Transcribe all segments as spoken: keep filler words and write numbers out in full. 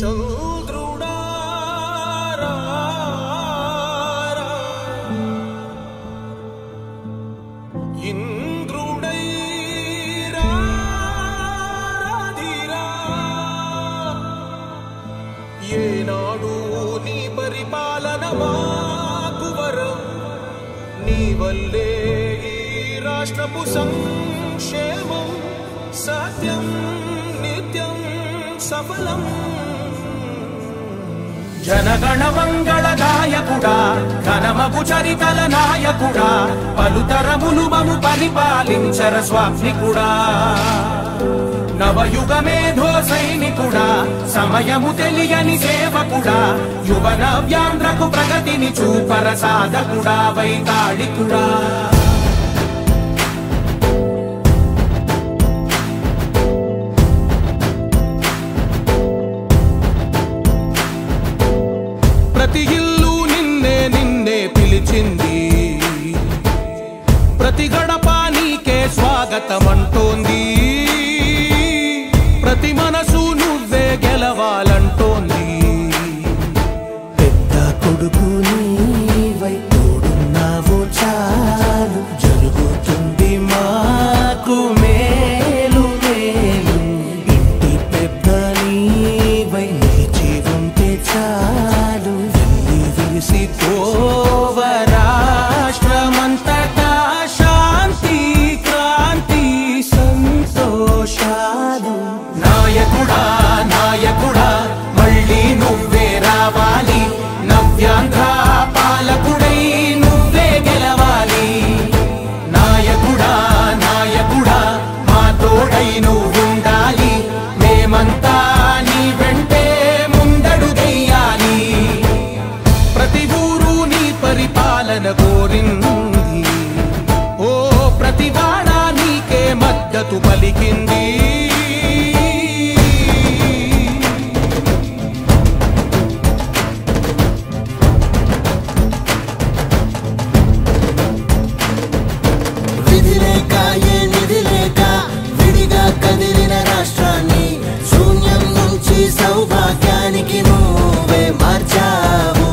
చంద్రుడా ఇంద్రుడై రాధిరా ఏనాడు నీ పరిపాలన మాకు వరం నీ వల్లే ఈ రాష్ట్రపు సంక్షేమం సత్యం నిత్యం సఫలం జనగణ మంగళ గాయకుడా ఘనమగు చరితల నాయకుడా పలుతరములు మము పరిపాలించర స్వామికుడా నవయుగ మేధో సైనికుడా సమయము తెలియని సేవకుడా యువ నవ్యాంధ్రకు ప్రగతిని చూపర సాధకుడా వైతాళికుడా ప్రతి ఇల్లు నిన్నే నిన్నే పిలిచింది ప్రతి గడప నీకే స్వాగతమంటోంది ప్రతి మనసు నువ్వే గెలవాలంటోంది పెద్ద కొడుకు నీవై తోడున్నావు చాలు జరుగుతుంది మాకు మేలు మేలు ఇంటి పెద్ద నీవై నిలిచి ఉంటే చాలు వెళ్ళి విరిసి పోవ రాష్ట్రమంతటా శాంతి క్రాంతి సంతోషాలు నాయకుడా నాయకుడా మళ్ళీ నువ్వే రావాలి నవ్యాంధ్ర పాలకుడై నువ్వే గెలవాలి నాయకుడా నాయకుడా మా తోడై నువ్వుండాలి మేమంతా నీ వెంటే ముందడుగెయ్యాలి ప్రతి ఊరు నీ పరిపాలన కోరింది ఓ ప్రతి వాడ నీకే మద్దతు పలికింది విధిలేక ఏ నిధిలేక విడిగా కదిలిన రాష్ట్రాన్ని శూన్యం నుంచి సౌభాగ్యానికి నువ్వే మార్చావు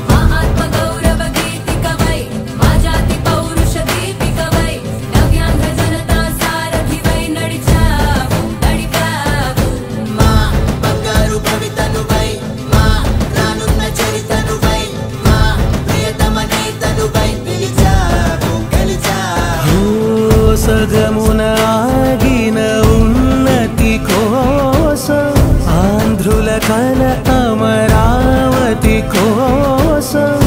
మా బంగారు భవితనువై మా రానున్న చరితనువై మా ప్రియతమ నేతనువై పిలిచావు గెలిచావు సగమున ఆగిన ఉన్నతి కోసం ఆంధ్రుల కల అమరావతి కోసం